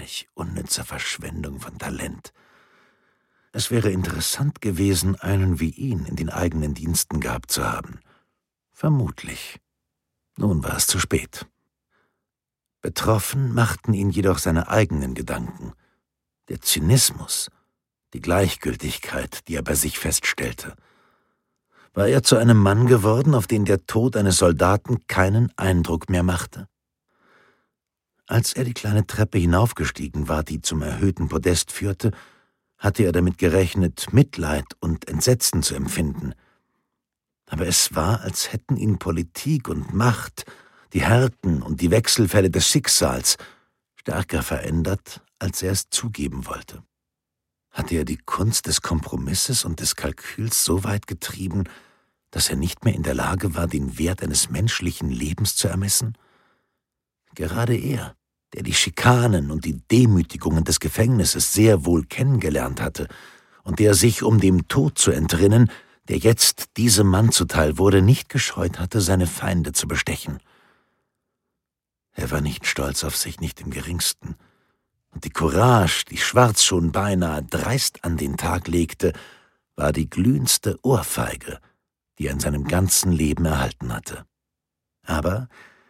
Welch unnütze Verschwendung von Talent. Es wäre interessant gewesen, einen wie ihn in den eigenen Diensten gehabt zu haben. Vermutlich. Nun war es zu spät. Betroffen machten ihn jedoch seine eigenen Gedanken. Der Zynismus, die Gleichgültigkeit, die er bei sich feststellte. War er zu einem Mann geworden, auf den der Tod eines Soldaten keinen Eindruck mehr machte? Als er die kleine Treppe hinaufgestiegen war, die zum erhöhten Podest führte, hatte er damit gerechnet, Mitleid und Entsetzen zu empfinden. Aber es war, als hätten ihn Politik und Macht, die Härten und die Wechselfälle des Schicksals stärker verändert, als er es zugeben wollte. Hatte er die Kunst des Kompromisses und des Kalküls so weit getrieben, dass er nicht mehr in der Lage war, den Wert eines menschlichen Lebens zu ermessen? Gerade er, der die Schikanen und die Demütigungen des Gefängnisses sehr wohl kennengelernt hatte und der sich, um dem Tod zu entrinnen, der jetzt diesem Mann zuteil wurde, nicht gescheut hatte, seine Feinde zu bestechen. Er war nicht stolz auf sich, nicht im geringsten, und die Courage, die Schwarz schon beinahe dreist an den Tag legte, war die glühendste Ohrfeige, die er in seinem ganzen Leben erhalten hatte. Aber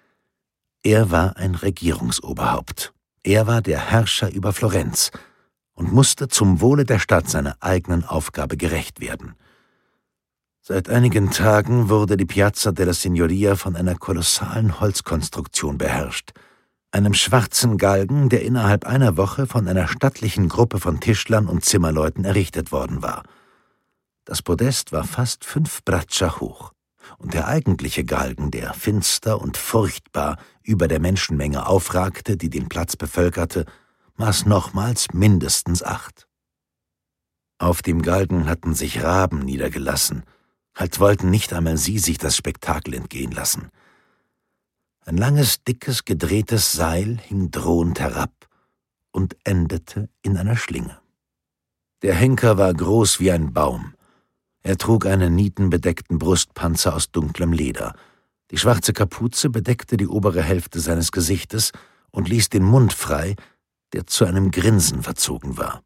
er war ein Regierungsoberhaupt. Er war der Herrscher über Florenz und musste zum Wohle der Stadt seiner eigenen Aufgabe gerecht werden. Seit einigen Tagen wurde die Piazza della Signoria von einer kolossalen Holzkonstruktion beherrscht, einem schwarzen Galgen, der innerhalb einer Woche von einer stattlichen Gruppe von Tischlern und Zimmerleuten errichtet worden war. Das Podest war fast 5 Braccia hoch, und der eigentliche Galgen, der finster und furchtbar über der Menschenmenge aufragte, die den Platz bevölkerte, maß nochmals mindestens 8. Auf dem Galgen hatten sich Raben niedergelassen, als wollten nicht einmal sie sich das Spektakel entgehen lassen. Ein langes, dickes, gedrehtes Seil hing drohend herab und endete in einer Schlinge. Der Henker war groß wie ein Baum. Er trug einen nietenbedeckten Brustpanzer aus dunklem Leder. Die schwarze Kapuze bedeckte die obere Hälfte seines Gesichtes und ließ den Mund frei, der zu einem Grinsen verzogen war.